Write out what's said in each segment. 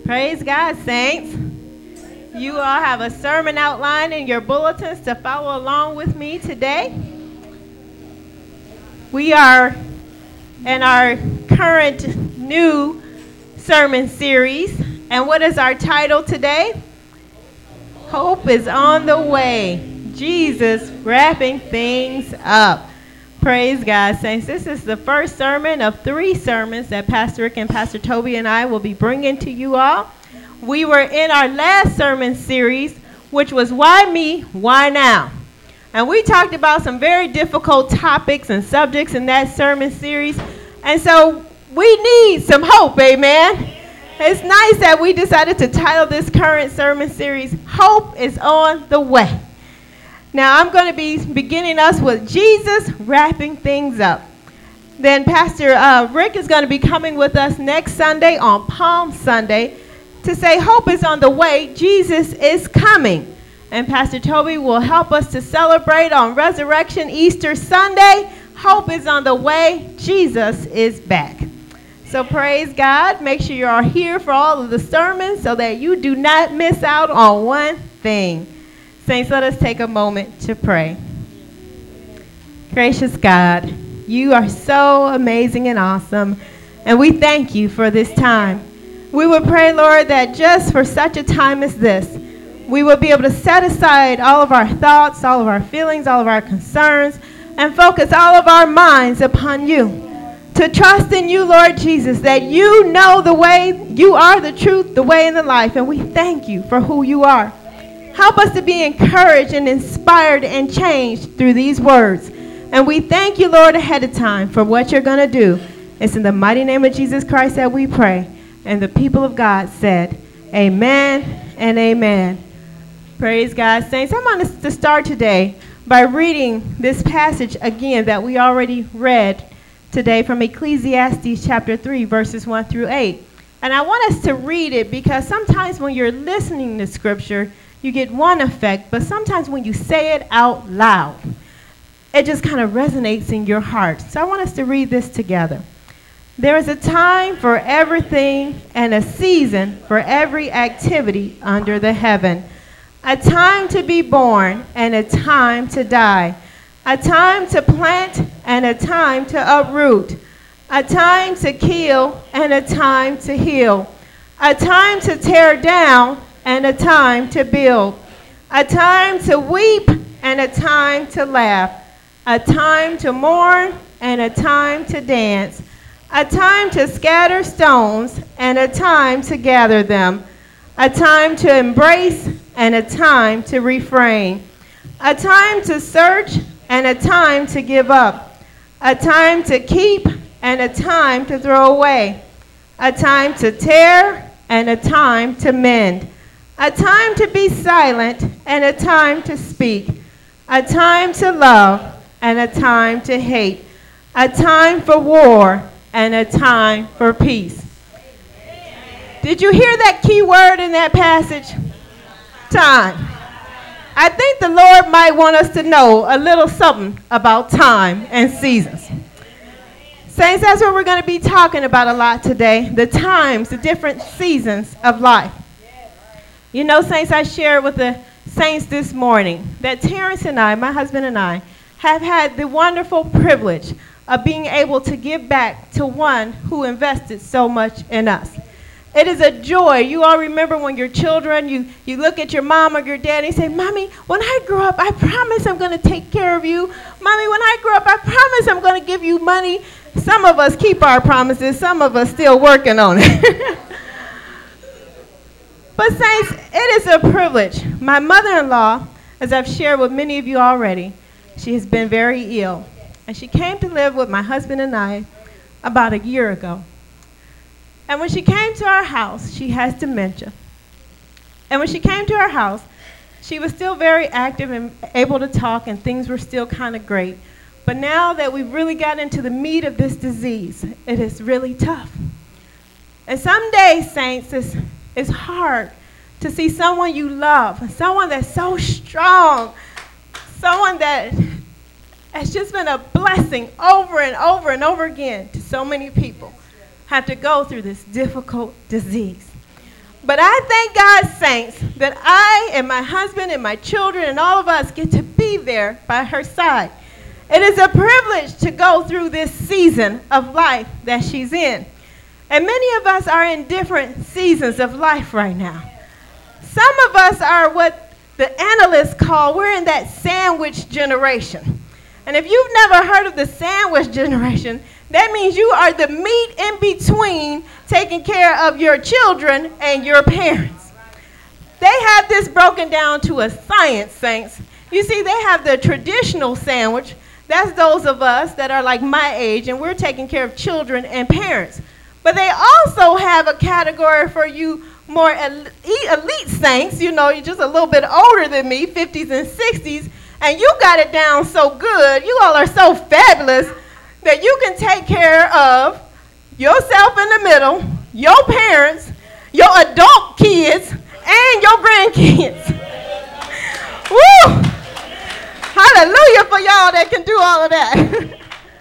Praise God, saints. You all have a sermon outline in your bulletins to follow along with me today. We are in our current new sermon series. And what is our title today? Hope is on the way. Jesus wrapping things up. Praise God, saints. This is the first sermon of 3 sermons that Pastor Rick and Pastor Toby and I will be bringing to you all. We were in our last sermon series, which was Why Me, Why Now? And we talked about some very difficult topics and subjects in that sermon series. And so we need some hope, amen? It's nice that we decided to title this current sermon series, Hope is on the Way. Now, I'm going to be beginning us with Jesus wrapping things up. Then Pastor Rick is going to be coming with us next Sunday on Palm Sunday to say hope is on the way, Jesus is coming. And Pastor Toby will help us to celebrate on Resurrection Easter Sunday. Hope is on the way, Jesus is back. So praise God. Make sure you are here for all of the sermons so that you do not miss out on one thing. Saints, let us take a moment to pray. Gracious God, you are so amazing and awesome, and we thank you for this time. We would pray, Lord, that just for such a time as this, we will be able to set aside all of our thoughts, all of our feelings, all of our concerns, and focus all of our minds upon you. To trust in you, Lord Jesus, that you know the way, you are the truth, the way, and the life, and we thank you for who you are. Help us to be encouraged and inspired and changed through these words. And we thank you, Lord, ahead of time for what you're going to do. It's in the mighty name of Jesus Christ that we pray. And the people of God said, amen and amen. Praise God, saints. I want us to start today by reading this passage again that we already read today from Ecclesiastes chapter 3, verses 1 through 8. And I want us to read it because sometimes when you're listening to scripture, you get one effect, but sometimes when you say it out loud, it just kind of resonates in your heart. So I want us to read this together. There is a time for everything and a season for every activity under the heaven. A time to be born and a time to die. A time to plant and a time to uproot. A time to kill and a time to heal. A time to tear down and a time to build. A time to weep and a time to laugh. A time to mourn and a time to dance. A time to scatter stones and a time to gather them. A time to embrace and a time to refrain. A time to search and a time to give up. A time to keep and a time to throw away. A time to tear and a time to mend. A time to be silent and a time to speak. A time to love and a time to hate. A time for war and a time for peace. Did you hear that key word in that passage? Time. I think the Lord might want us to know a little something about time and seasons. Saints, that's what we're going to be talking about a lot today. The times, the different seasons of life. You know, saints, I shared with the saints this morning that Terrence and I, my husband and I, have had the wonderful privilege of being able to give back to one who invested so much in us. It is a joy. You all remember when you're children, you look at your mom or your dad and you say, Mommy, when I grow up, I promise I'm going to take care of you. Mommy, when I grow up, I promise I'm going to give you money. Some of us keep our promises. Some of us still working on it. But saints, it is a privilege. My mother-in-law, as I've shared with many of you already, she has been very ill. And she came to live with my husband and I about a year ago. And when she came to our house, she has dementia. And when she came to our house, she was still very active and able to talk, and things were still kind of great. But now that we've really gotten into the meat of this disease, it is really tough. And some days, saints, it's hard to see someone you love, someone that's so strong, someone that has just been a blessing over and over and over again to so many people, have to go through this difficult disease. But I thank God, saints, that I and my husband and my children and all of us get to be there by her side. It is a privilege to go through this season of life that she's in. And many of us are in different seasons of life right now. Some of us are what the analysts call, we're in that sandwich generation. And if you've never heard of the sandwich generation, that means you are the meat in between taking care of your children and your parents. They have this broken down to a science, saints. You see, they have the traditional sandwich. That's those of us that are like my age, and we're taking care of children and parents. But they also have a category for you more elite saints. You know, you're just a little bit older than me, 50s and 60s, and you got it down so good. You all are so fabulous that you can take care of yourself in the middle, your parents, your adult kids, and your grandkids. Woo! Hallelujah for y'all that can do all of that.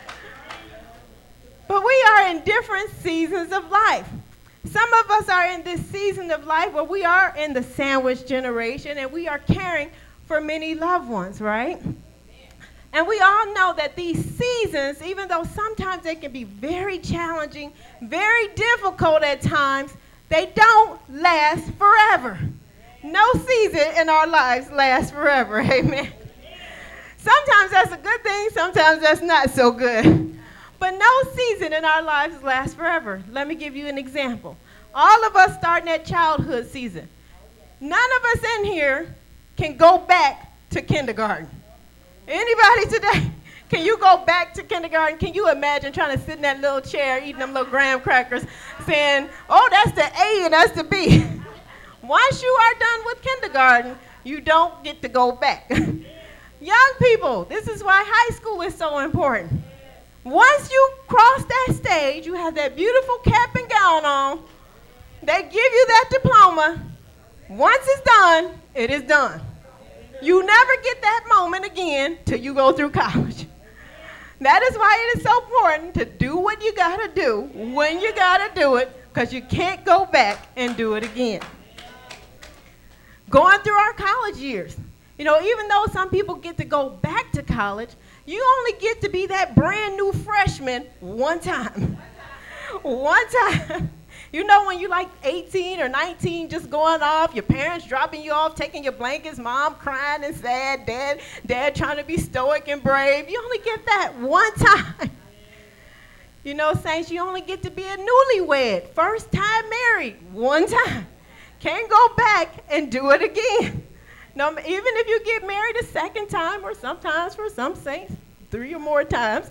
But we are in different seasons of life. Some of us are in this season of life where we are in the sandwich generation and we are caring for many loved ones, right? And we all know that these seasons, even though sometimes they can be very challenging, very difficult at times, they don't last forever. No season in our lives lasts forever, amen. Sometimes that's a good thing, sometimes that's not so good. But no season in our lives lasts forever. Let me give you an example. All of us starting at childhood season. None of us in here can go back to kindergarten. Anybody today? Can you go back to kindergarten? Can you imagine trying to sit in that little chair eating them little graham crackers saying, oh, that's the A and that's the B. Once you are done with kindergarten, you don't get to go back. Young people, this is why high school is so important. Once you cross that stage, you have that beautiful cap and gown on, they give you that diploma. Once it's done, it is done. You never get that moment again till you go through college. That is why it is so important to do what you got to do when you got to do it, because you can't go back and do it again. Going through our college years, you know, even though some people get to go back to college, you only get to be that brand new freshman one time. One time. You know when you're like 18 or 19 just going off, your parents dropping you off, taking your blankets, mom crying and sad, dad trying to be stoic and brave. You only get that one time. You know, saints, you only get to be a newlywed, first time married, one time. Can't go back and do it again. No, even if you get married a second time, or sometimes for some saints, 3 or more times.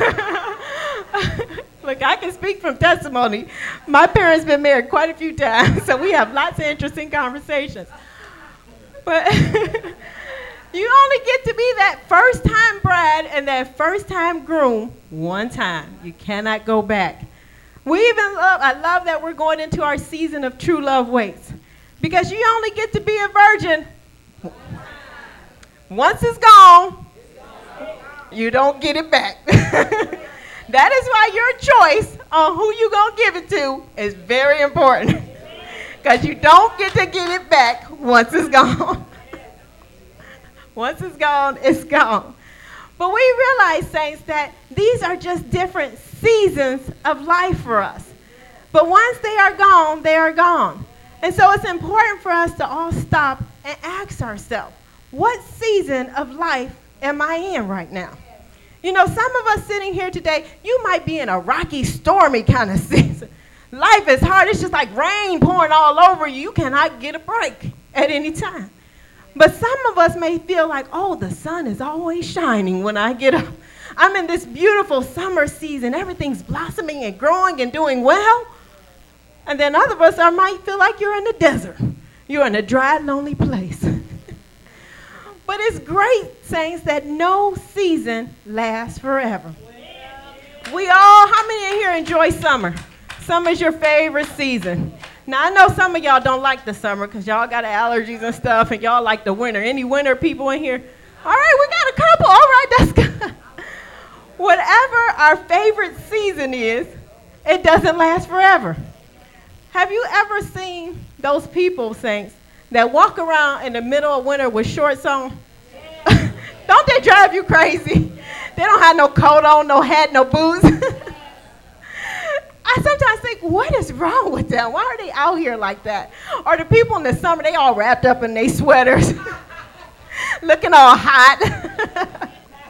Look, I can speak from testimony. My parents been married quite a few times, so we have lots of interesting conversations. But you only get to be that first-time bride and that first-time groom one time. You cannot go back. I love that we're going into our season of true love waits, because you only get to be a virgin. Once it's gone, you don't get it back. That is why your choice on who you're going to give it to is very important, because you don't get to get it back once it's gone. Once it's gone, it's gone. But we realize, saints, that these are just different seasons of life for us. But once they are gone, they are gone. And so it's important for us to all stop and ask ourselves, what season of life am I in right now? You know, some of us sitting here today, you might be in a rocky, stormy kind of season. Life is hard. It's just like rain pouring all over you. You cannot get a break at any time. But some of us may feel like, oh, the sun is always shining when I get up. I'm in this beautiful summer season. Everything's blossoming and growing and doing well. And then other of us might feel like you're in the desert. You're in a dry, lonely place. But it's great, saints, that no season lasts forever. How many in here enjoy summer? Summer's your favorite season. Now, I know some of y'all don't like the summer because y'all got allergies and stuff, and y'all like the winter. Any winter people in here? All right, we got a couple. All right, that's good. Whatever our favorite season is, it doesn't last forever. Have you ever seen those people, saints, that walk around in the middle of winter with shorts on? Don't they drive you crazy? They don't have no coat on, no hat, no boots. I sometimes think, what is wrong with them? Why are they out here like that? Or the people in the summer, they all wrapped up in their sweaters, looking all hot.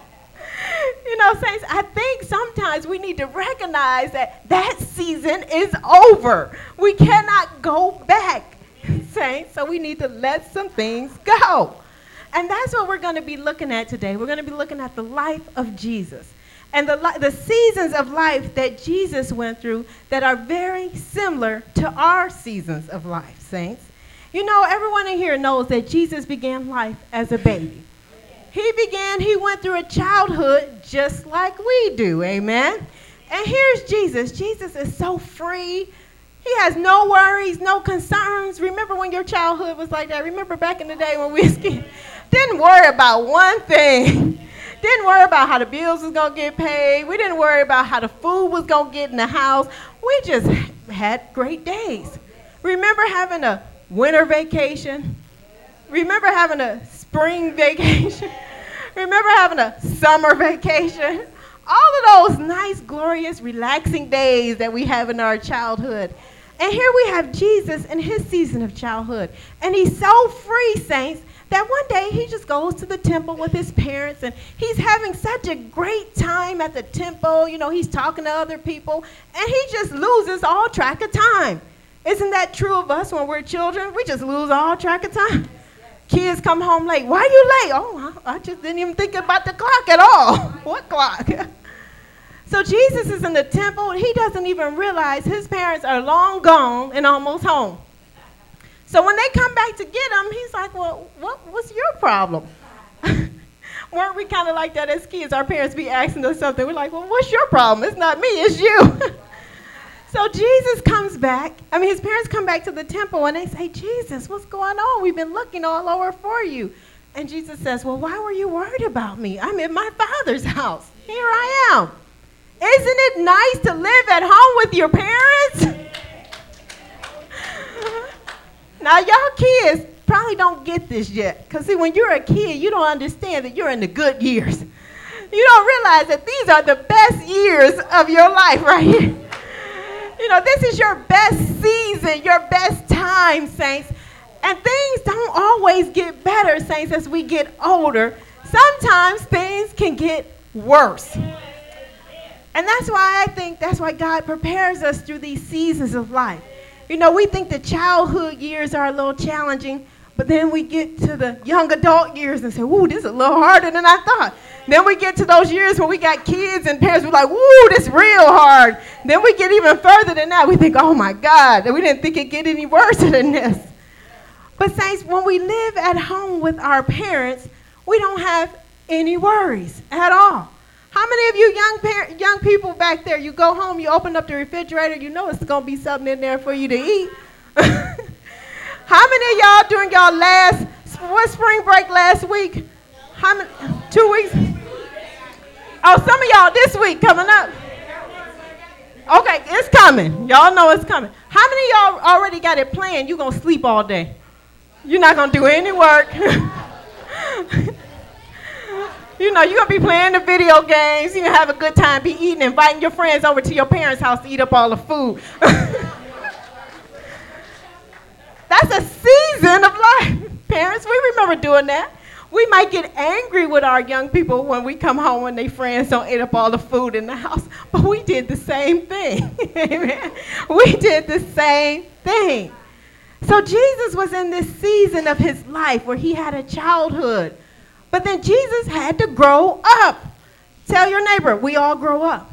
You know, saints, I think sometimes we need to recognize that that season is over. We cannot go back, saints, so we need to let some things go. And that's what we're going to be looking at today. We're going to be looking at the life of Jesus and the seasons of life that Jesus went through that are very similar to our seasons of life, saints. You know, everyone in here knows that Jesus began life as a baby. He went through a childhood just like we do, amen? And here's Jesus. Jesus is so free. He has no worries, no concerns. Remember when your childhood was like that? Remember back in the day when we was kids? Didn't worry about one thing. Didn't worry about how the bills was going to get paid. We didn't worry about how the food was going to get in the house. We just had great days. Remember having a winter vacation? Remember having a spring vacation? Remember having a summer vacation? All of those nice, glorious, relaxing days that we have in our childhood. And here we have Jesus in his season of childhood. And he's so free, saints, that one day he just goes to the temple with his parents, and he's having such a great time at the temple. You know, he's talking to other people, and he just loses all track of time. Isn't that true of us when we're children? We just lose all track of time. Kids come home late. Why are you late? Oh, I just didn't even think about the clock at all. What clock? So Jesus is in the temple, and he doesn't even realize his parents are long gone and almost home. So when they come back to get him, he's like, well, what's your problem? Weren't we kind of like that as kids? Our parents be asking us something. We're like, well, what's your problem? It's not me, it's you. So Jesus comes back. His parents come back to the temple, and they say, Jesus, what's going on? We've been looking all over for you. And Jesus says, well, why were you worried about me? I'm in my Father's house. Here I am. Isn't it nice to live at home with your parents? Now, y'all kids probably don't get this yet. Because, see, when you're a kid, you don't understand that you're in the good years. You don't realize that these are the best years of your life right here. You know, this is your best season, your best time, saints. And things don't always get better, saints, as we get older. Sometimes things can get worse. And that's why God prepares us through these seasons of life. You know, we think the childhood years are a little challenging, but then we get to the young adult years and say, ooh, this is a little harder than I thought. Then we get to those years when we got kids and parents were like, ooh, this is real hard. Then we get even further than that. We think, oh, my God, we didn't think it'd get any worse than this. But, saints, when we live at home with our parents, we don't have any worries at all. How many of you young people back there, you go home, you open up the refrigerator, you know it's going to be something in there for you to eat? How many of y'all during y'all spring break last week? How many? 2 weeks? Oh, some of y'all this week coming up. Okay, it's coming. Y'all know it's coming. How many of y'all already got it planned? You're going to sleep all day. You're not going to do any work. You know, you're going to be playing the video games. You're going to have a good time, be eating, inviting your friends over to your parents' house to eat up all the food. That's a season of life. Parents, we remember doing that. We might get angry with our young people when we come home and their friends don't eat up all the food in the house. But we did the same thing. Amen. We did the same thing. So Jesus was in this season of his life where he had a childhood. But then Jesus had to grow up. Tell your neighbor, we all grow up.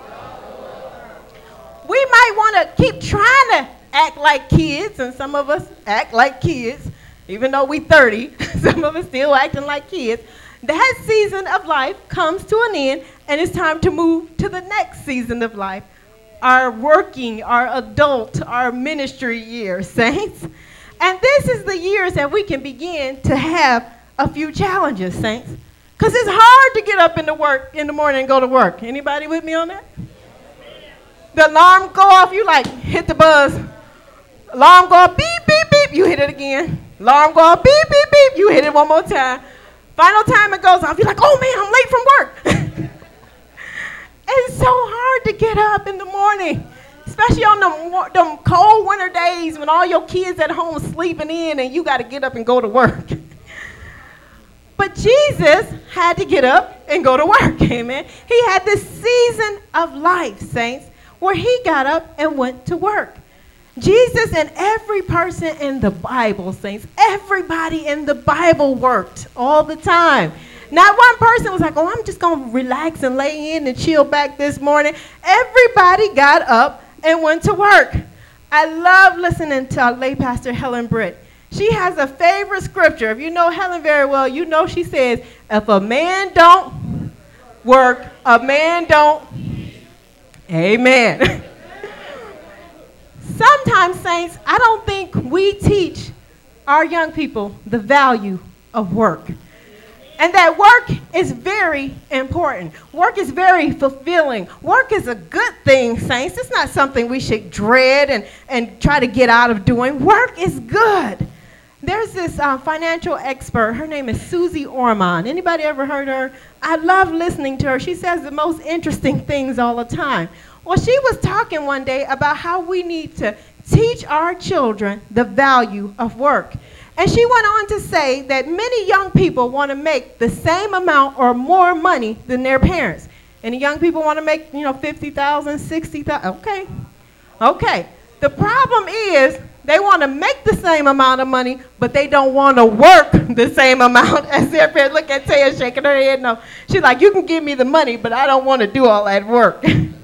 We might want to keep trying to act like kids, and some of us act like kids. Even though we're 30, some of us still acting like kids. That season of life comes to an end, and it's time to move to the next season of life. Our working, our adult, our ministry years, saints. And this is the years that we can begin to have a few challenges, saints. Because it's hard to get up in the morning and go to work. Anybody with me on that? The alarm go off, you like hit the buzz. Alarm go off, beep, beep, beep, you hit it again. Alarm go off, beep, beep, beep, you hit it one more time. Final time it goes off, you're like, oh man, I'm late from work. It's so hard to get up in the morning, especially on them cold winter days when all your kids at home sleeping in and you got to get up and go to work. But Jesus had to get up and go to work, amen. He had this season of life, saints, where he got up and went to work. Jesus and every person in the Bible, saints, everybody in the Bible worked all the time. Not one person was like, oh, I'm just going to relax and lay in and chill back this morning. Everybody got up and went to work. I love listening to our lay pastor, Helen Britt. She has a favorite scripture. If you know Helen very well, you know she says, if a man don't work, a man don't. Amen. Sometimes, saints, I don't think we teach our young people the value of work. And that work is very important. Work is very fulfilling. Work is a good thing, saints. It's not something we should dread and try to get out of doing. Work is good. There's this financial expert. Her name is Susie Orman. Anybody ever heard her? I love listening to her. She says the most interesting things all the time. Well, she was talking one day about how we need to teach our children the value of work. And she went on to say that many young people want to make the same amount or more money than their parents. And the young people want to make, $50,000, $60,000. Okay. The problem is they want to make the same amount of money, but they don't want to work the same amount as their parents. Look at Taya shaking her head. No. She's like, you can give me the money, but I don't want to do all that work.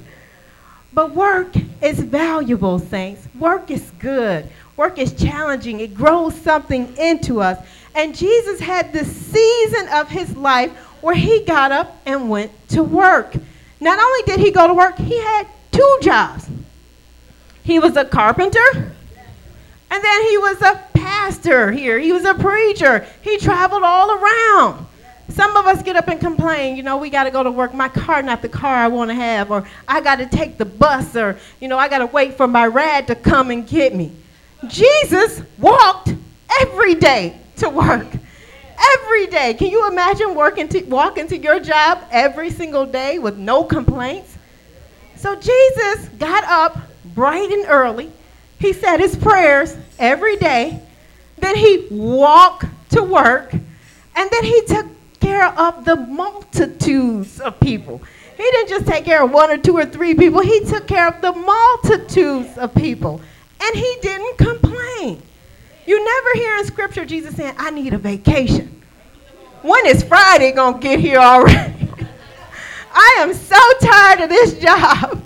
But work is valuable, saints. Work is good. Work is challenging. It grows something into us. And Jesus had this season of his life where he got up and went to work. Not only did he go to work, he had 2 jobs. He was a carpenter, and then he was a pastor here. He was a preacher. He traveled all around. Some of us get up and complain, we got to go to work. My car, not the car I want to have, or I got to take the bus, or, I got to wait for my ride to come and get me. Jesus walked every day to work. Every day. Can you imagine walking to your job every single day with no complaints? So Jesus got up bright and early. He said his prayers every day. Then he walked to work. And then he took care of the multitudes of people. He didn't just take care of 1 or 2 or 3 people. He took care of the multitudes of people. And he didn't complain. You never hear in scripture Jesus saying, I need a vacation. When is Friday going to get here already? I am so tired of this job.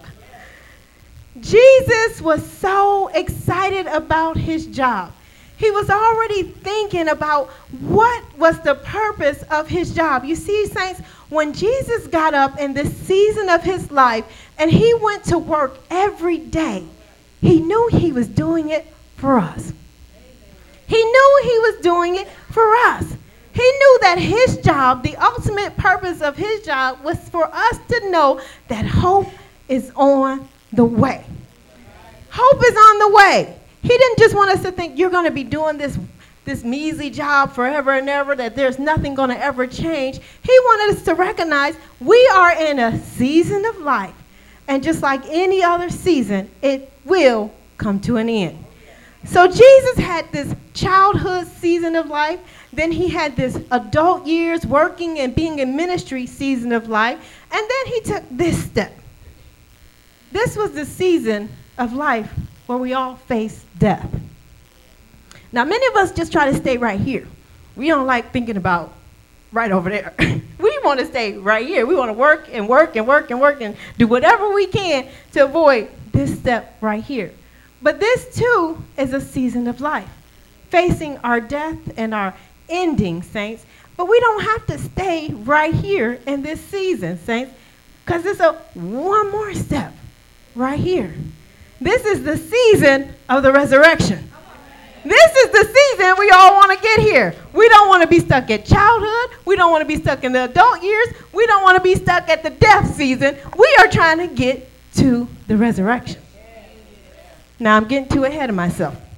Jesus was so excited about his job. He was already thinking about what was the purpose of his job. You see, saints, when Jesus got up in this season of his life and he went to work every day, he knew he was doing it for us. He knew he was doing it for us. He knew that his job, the ultimate purpose of his job, was for us to know that hope is on the way. Hope is on the way. He didn't just want us to think you're going to be doing this measly job forever and ever, that there's nothing going to ever change. He wanted us to recognize we are in a season of life. And just like any other season, it will come to an end. So Jesus had this childhood season of life. Then he had this adult years working and being in ministry season of life. And then he took this step. This was the season of life where we all face death. Now, many of us just try to stay right here. We don't like thinking about right over there. We want to stay right here. We want to work and work and work and work and do whatever we can to avoid this step right here. But this, too, is a season of life, facing our death and our ending, saints. But we don't have to stay right here in this season, saints, because there's one more step right here. This is the season of the resurrection. This is the season we all want to get here. We don't want to be stuck at childhood. We don't want to be stuck in the adult years. We don't want to be stuck at the death season. We are trying to get to the resurrection. Now I'm getting too ahead of myself.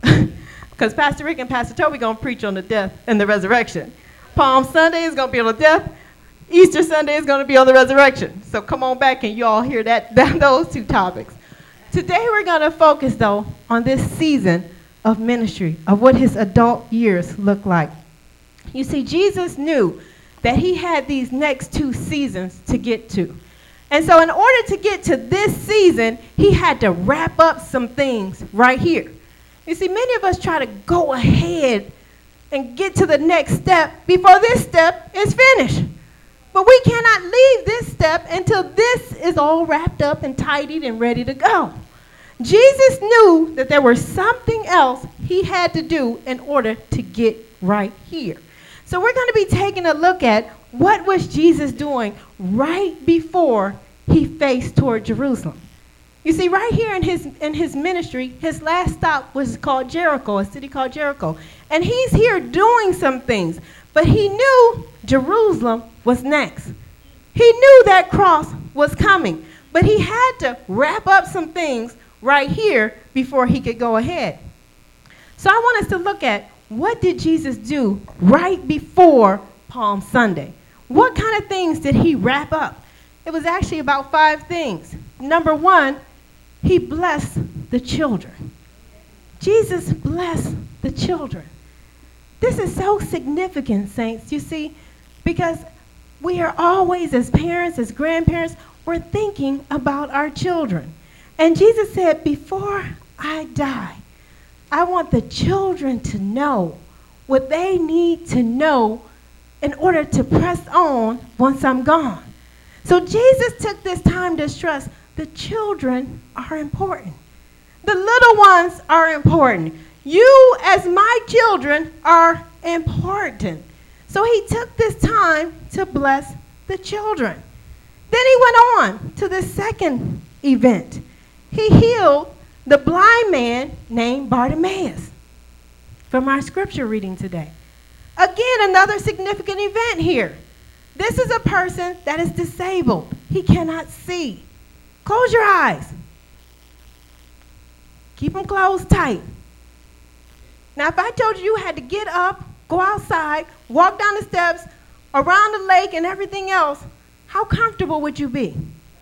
because Pastor Rick and Pastor Toby going to preach on the death and the resurrection. Palm Sunday is going to be on the death. Easter Sunday is going to be on the resurrection. So come on back and you all hear those two topics. Today we're going to focus, though, on this season of ministry, of what his adult years look like. You see, Jesus knew that he had these next 2 seasons to get to. And so in order to get to this season, he had to wrap up some things right here. You see, many of us try to go ahead and get to the next step before this step is finished. But we cannot leave this step until this is all wrapped up and tidied and ready to go. Jesus knew that there was something else he had to do in order to get right here. So we're going to be taking a look at what was Jesus doing right before he faced toward Jerusalem. You see, right here in his ministry, his last stop was called Jericho, a city called Jericho. And he's here doing some things, but he knew Jerusalem was next. He knew that cross was coming, but he had to wrap up some things right here before he could go ahead. So I want us to look at, what did Jesus do right before Palm Sunday? What kind of things did he wrap up? It was actually about 5 things. Number 1, he blessed the children. Jesus blessed the children. This is so significant, saints, you see, because we are always, as parents, as grandparents, we're thinking about our children. And Jesus said, before I die, I want the children to know what they need to know in order to press on once I'm gone. So Jesus took this time to stress the children are important. The little ones are important. You, as my children, are important. So he took this time to bless the children. Then he went on to the second event. He healed the blind man named Bartimaeus from our scripture reading today. Again, another significant event here. This is a person that is disabled. He cannot see. Close your eyes. Keep them closed tight. Now, if I told you had to get up, go outside, walk down the steps, around the lake and everything else, how comfortable would you be?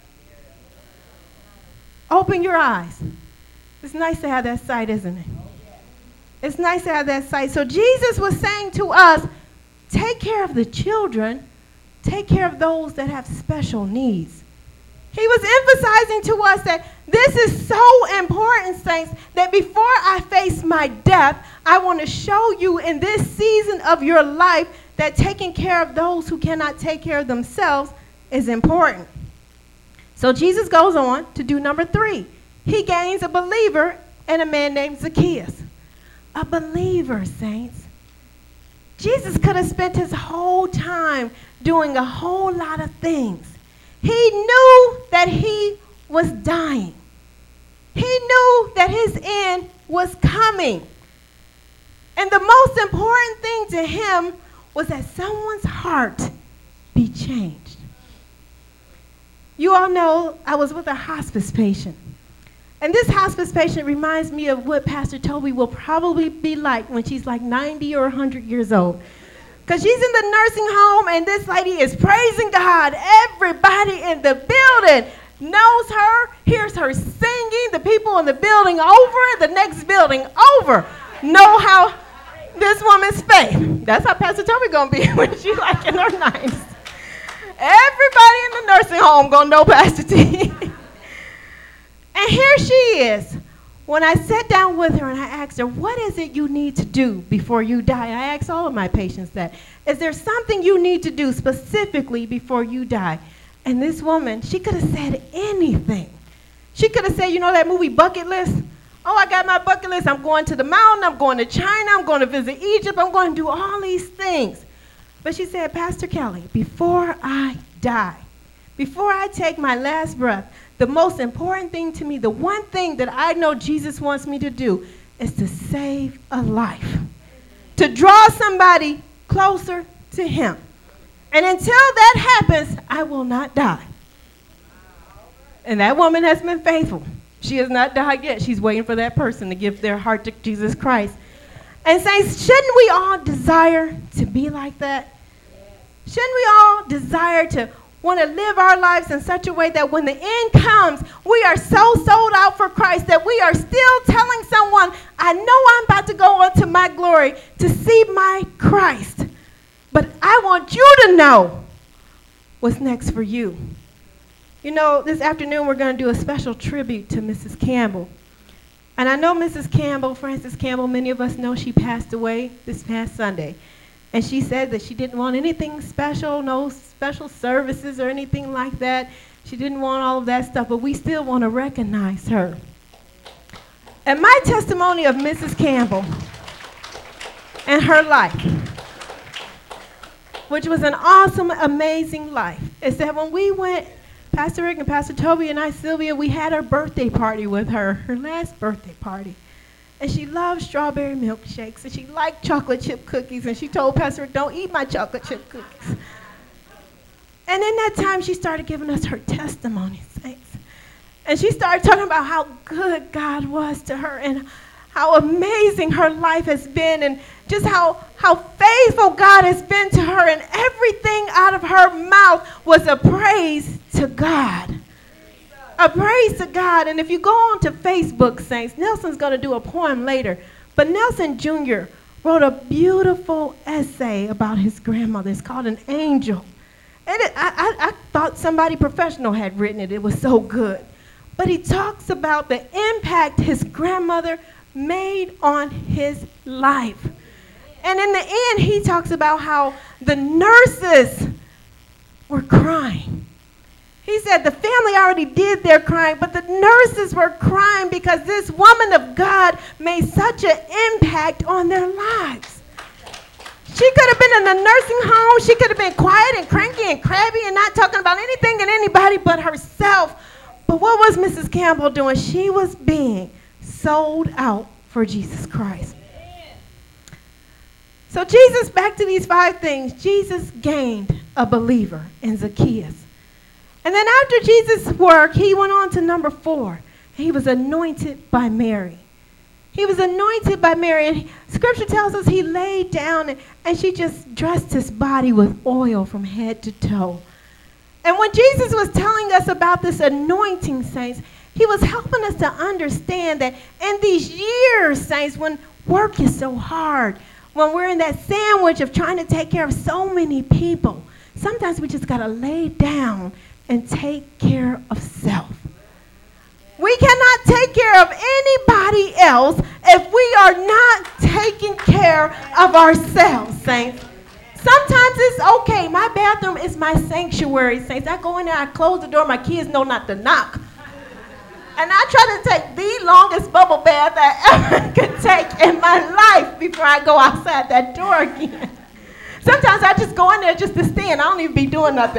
Open your eyes. It's nice to have that sight, isn't it? It's nice to have that sight. So Jesus was saying to us, take care of the children. Take care of those that have special needs. He was emphasizing to us that this is so important, saints, that before I face my death, I want to show you in this season of your life that taking care of those who cannot take care of themselves is important. So Jesus goes on to do number 3. He gains a believer and a man named Zacchaeus. A believer, saints. Jesus could have spent his whole time doing a whole lot of things. He knew that he was dying. He knew that his end was coming. And the most important thing to him was that someone's heart be changed. You all know I was with a hospice patient. And this hospice patient reminds me of what Pastor Toby will probably be like when she's like 90 or 100 years old. Because she's in the nursing home and this lady is praising God. Everybody in the building knows her, hears her singing. The people in the building over, the next building over, know how this woman's faith. That's how Pastor Toby going to be when she's like in her 90s. Everybody in the nursing home going to know Pastor T. And here she is. When I sat down with her and I asked her, what is it you need to do before you die? And I asked all of my patients that. Is there something you need to do specifically before you die? And this woman, she could have said anything. She could have said, you know that movie Bucket List? Oh, I got my bucket list. I'm going to the mountain. I'm going to China. I'm going to visit Egypt. I'm going to do all these things. But she said, Pastor Kelly, before I die, before I take my last breath, the most important thing to me, the one thing that I know Jesus wants me to do is to save a life, to draw somebody closer to him. And until that happens, I will not die. And that woman has been faithful. She has not died yet. She's waiting for that person to give their heart to Jesus Christ. And saints, shouldn't we all desire to be like that? Shouldn't we all desire to want to live our lives in such a way that when the end comes, we are so sold out for Christ that we are still telling someone, I know I'm about to go on to my glory to see my Christ, but I want you to know what's next for you. You know, this afternoon we're going to do a special tribute to Mrs. Campbell. And I know Mrs. Campbell, Frances Campbell, many of us know she passed away this past Sunday. And she said that she didn't want anything special, no special services or anything like that. She didn't want all of that stuff, but we still want to recognize her. And my testimony of Mrs. Campbell and her life, which was an awesome, amazing life, is that when we went, Pastor Rick and Pastor Toby and I, Sylvia, we had our birthday party with her last birthday party. And she loved strawberry milkshakes, and she liked chocolate chip cookies, and she told Pastor Rick, don't eat my chocolate chip cookies. And in that time, she started giving us her testimony, saints. And she started talking about how good God was to her and how amazing her life has been and just how faithful God has been to her. And everything out of her mouth was a praise to God. A praise to God. And if you go on to Facebook, saints, Nelson's going to do a poem later. But Nelson Jr. wrote a beautiful essay about his grandmother. It's called An Angel. And I thought somebody professional had written it. It was so good. But he talks about the impact his grandmother made on his life. And in the end, he talks about how the nurses were crying. He said the family already did their crying, but the nurses were crying because this woman of God made such an impact on their lives. She could have been in a nursing home. She could have been quiet and cranky and crabby and not talking about anything and anybody but herself. But what was Mrs. Campbell doing? She was being sold out for Jesus Christ. So Jesus, back to these 5 things, Jesus gained a believer in Zacchaeus. And then after Jesus' work, he went on to number 4. He was anointed by Mary. He was anointed by Mary. And Scripture tells us he laid down and she just dressed his body with oil from head to toe. And when Jesus was telling us about this anointing, saints, he was helping us to understand that in these years, saints, when work is so hard, when we're in that sandwich of trying to take care of so many people, sometimes we just got to lay down and take care of self. We cannot take care of anybody else if we are not taking care of ourselves, saints. Sometimes it's okay. My bathroom is my sanctuary, saints. I go in there, I close the door, my kids know not to knock. And I try to take the longest bubble bath I ever could take in my life before I go outside that door again. Sometimes I just go in there just to stand. I don't even be doing nothing.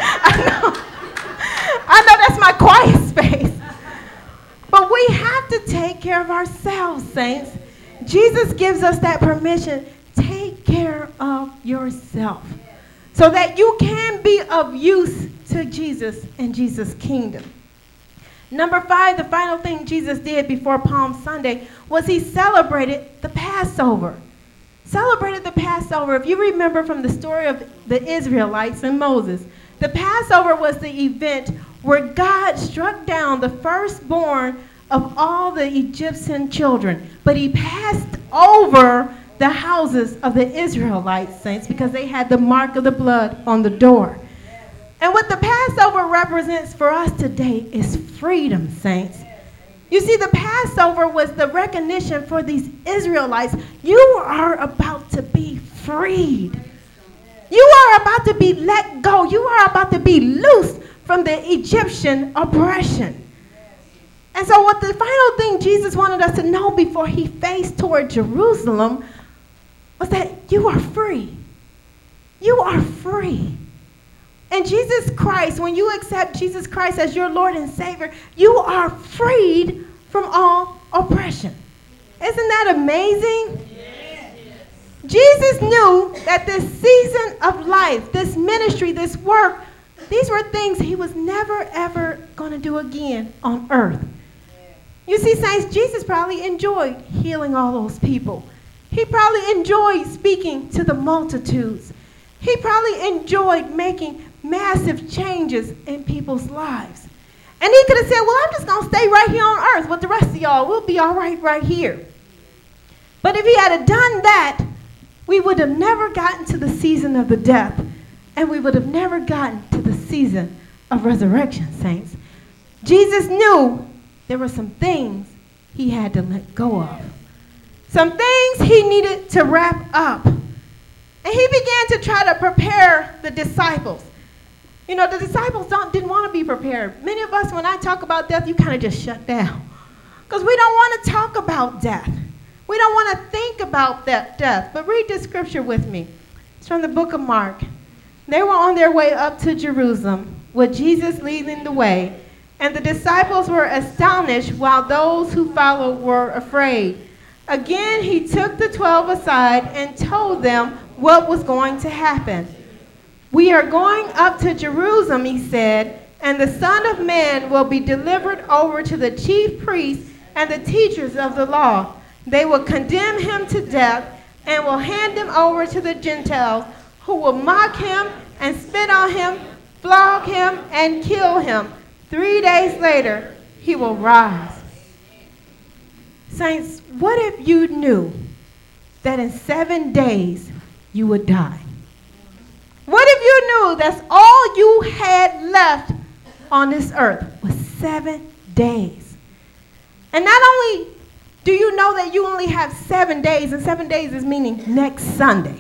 I know that's my quiet space. But we have to take care of ourselves, saints. Jesus gives us that permission. Take care of yourself so that you can be of use to Jesus and Jesus' kingdom. Number 5, the final thing Jesus did before Palm Sunday was he celebrated the Passover. Celebrated the Passover. If you remember from the story of the Israelites and Moses, the Passover was the event where God struck down the firstborn of all the Egyptian children. But he passed over the houses of the Israelites, saints, because they had the mark of the blood on the door. And what the Passover represents for us today is freedom, saints. You see, the Passover was the recognition for these Israelites. You are about to be freed. You are about to be let go. You are about to be loosed from the Egyptian oppression. And so what the final thing Jesus wanted us to know before he faced toward Jerusalem was that you are free. You are free. And Jesus Christ, when you accept Jesus Christ as your Lord and Savior, you are freed from all oppression. Isn't that amazing? Yes. Jesus knew that this season of life, this ministry, this work, these were things he was never, ever going to do again on earth. You see, saints, Jesus probably enjoyed healing all those people. He probably enjoyed speaking to the multitudes. He probably enjoyed making massive changes in people's lives. And he could have said, well, I'm just going to stay right here on earth with the rest of y'all. We'll be all right here. But if he had done that, we would have never gotten to the season of the death, and we would have never gotten to the season of resurrection, saints. Jesus knew there were some things he had to let go of. Some things he needed to wrap up. And he began to try to prepare the disciples. You know, the disciples didn't want to be prepared. Many of us, when I talk about death, you kind of just shut down. Because we don't want to talk about death. We don't want to think about that death. But read this scripture with me. It's from the book of Mark. They were on their way up to Jerusalem with Jesus leading the way. And the disciples were astonished while those who followed were afraid. Again, he took the 12 aside and told them what was going to happen. We are going up to Jerusalem, he said, and the Son of Man will be delivered over to the chief priests and the teachers of the law. They will condemn him to death and will hand him over to the Gentiles, who will mock him and spit on him, flog him, and kill him. 3 days later, he will rise. Saints, what if you knew that in 7 days you would die? What if you knew that's all you had left on this earth was 7 days? And not only do you know that you only have 7 days, and 7 days is meaning next Sunday.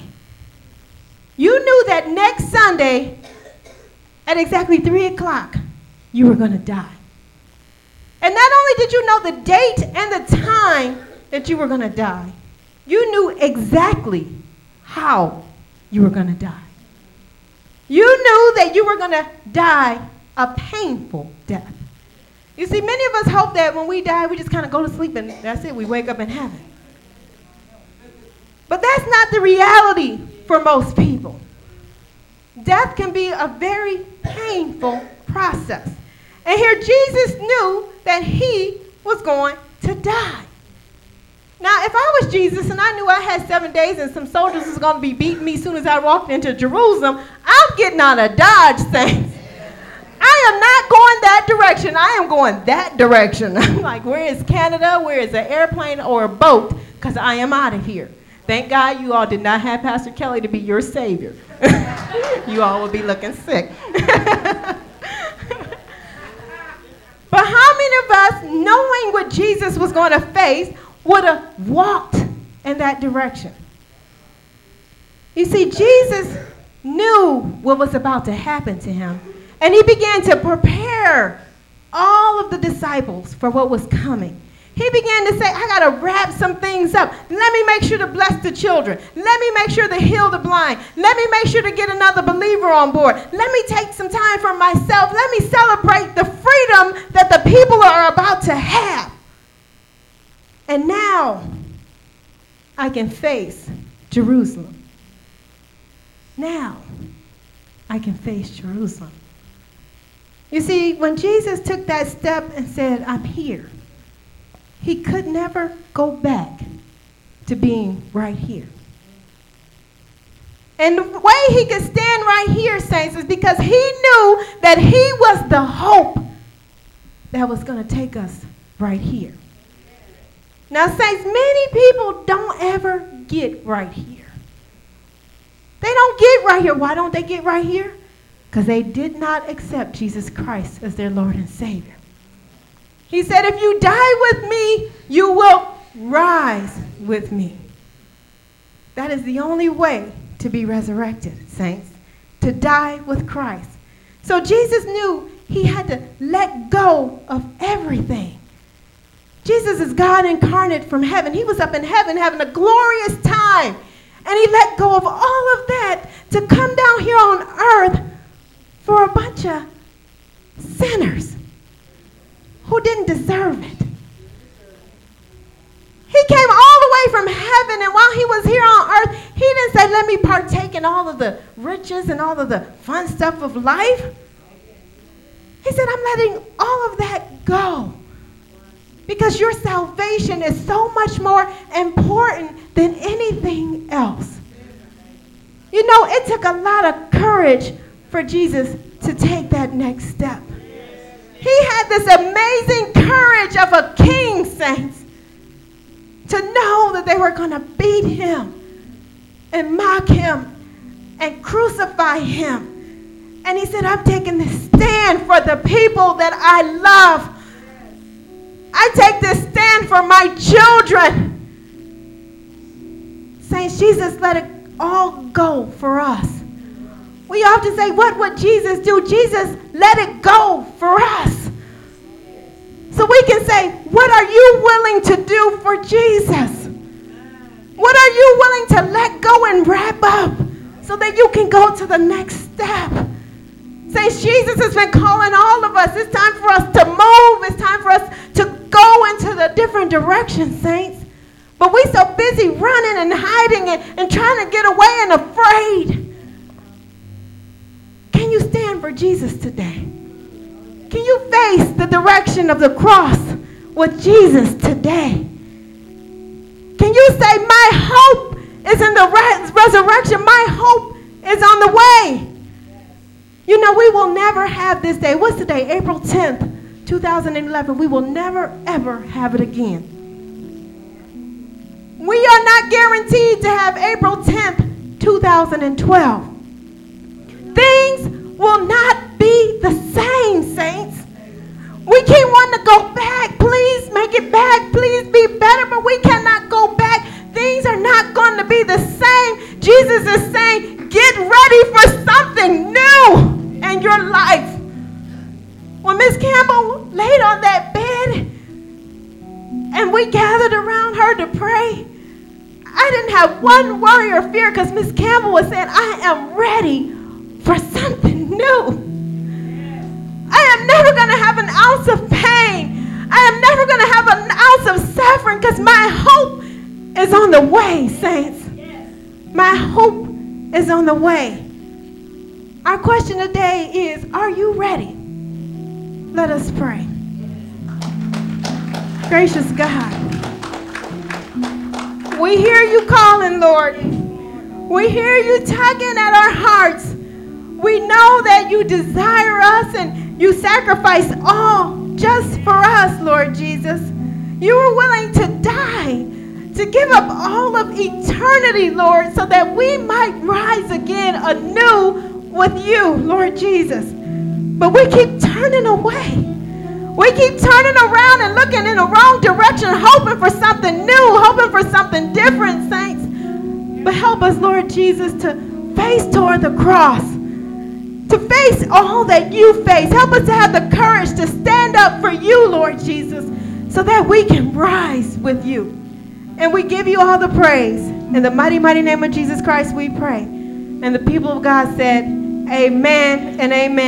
You knew that next Sunday at exactly 3 o'clock, you were going to die. And not only did you know the date and the time that you were going to die, you knew exactly how you were going to die. You knew that you were going to die a painful death. You see, many of us hope that when we die, we just kind of go to sleep and that's it. We wake up in heaven. But that's not the reality for most people. Death can be a very painful process. And here Jesus knew that he was going to die. Now, if I was Jesus and I knew I had 7 days and some soldiers was going to be beating me as soon as I walked into Jerusalem, I'm getting out of Dodge, saints. I am not going that direction. I am going that direction. I'm like, where is Canada? Where is an airplane or a boat? Because I am out of here. Thank God you all did not have Pastor Kelly to be your savior. You all would be looking sick. But how many of us, knowing what Jesus was going to face, would have walked in that direction? You see, Jesus knew what was about to happen to him, and he began to prepare all of the disciples for what was coming. He began to say, I got to wrap some things up. Let me make sure to bless the children. Let me make sure to heal the blind. Let me make sure to get another believer on board. Let me take some time for myself. Let me celebrate the freedom that the people are about to have. And now I can face Jerusalem. Now I can face Jerusalem. You see, when Jesus took that step and said, I'm here, he could never go back to being right here. And the way he could stand right here, saints, is because he knew that he was the hope that was going to take us right here. Now, saints, many people don't ever get right here. They don't get right here. Why don't they get right here? Because they did not accept Jesus Christ as their Lord and Savior. He said, if you die with me, you will rise with me. That is the only way to be resurrected, saints, to die with Christ. So Jesus knew he had to let go of everything. Jesus is God incarnate from heaven. He was up in heaven having a glorious time. And he let go of all of that to come down here on earth for a bunch of sinners who didn't deserve it. He came all the way from heaven, and while he was here on earth, he didn't say, let me partake in all of the riches and all of the fun stuff of life. He said, I'm letting all of that go. Because your salvation is so much more important than anything know, it took a lot of courage for Jesus to take that next step. He had this amazing courage of a king, saints, to know that they were going to beat him and mock him and crucify him. And he said, I'm taking this stand for the people that I love. I take this stand for my children. Saints, Jesus let it all go for us. We often say, what would Jesus do? Jesus let it go for us. So we can say, what are you willing to do for Jesus? What are you willing to let go and wrap up so that you can go to the next step? Saints, Jesus has been calling all of us. It's time for us to move. It's time for us to go into the different directions, saints. But we're so busy running and hiding and trying to get away and afraid. Can you stand for Jesus today? Can you face the direction of the cross with Jesus today? Can you say, my hope is in the resurrection. My hope is on the way. You know, we will never have this day. What's the day? April 10th, 2011. We will never, ever have it again. We are not guaranteed to have April 10th, 2012. Things will not be the same, saints. We keep wanting to go back. Please make it back. Please be better, but we cannot go back. Things are not going to be the same. Jesus is saying, get ready for something new in your life. When Miss Campbell laid on that bed and we gathered around her to pray, I didn't have one worry or fear because Miss Campbell was saying, I am ready for something new. I am never going to have an ounce of pain. I am never going to have an ounce of suffering because my hope is on the way, saints. My hope is on the way. Our question today is, are you ready? Let us pray. Gracious God, we hear you calling, Lord. We hear you tugging at our hearts. We know that you desire us and you sacrifice all just for us, Lord Jesus. You were willing to die, to give up all of eternity, Lord, so that we might rise again anew with you, Lord Jesus. But we keep turning away. We keep turning around and looking in the wrong direction, hoping for something new, hoping for something different, saints. But help us, Lord Jesus, to face toward the cross, to face all that you face. Help us to have the courage to stand up for you, Lord Jesus, so that we can rise with you. And we give you all the praise. In the mighty, mighty name of Jesus Christ, we pray. And the people of God said, amen and amen.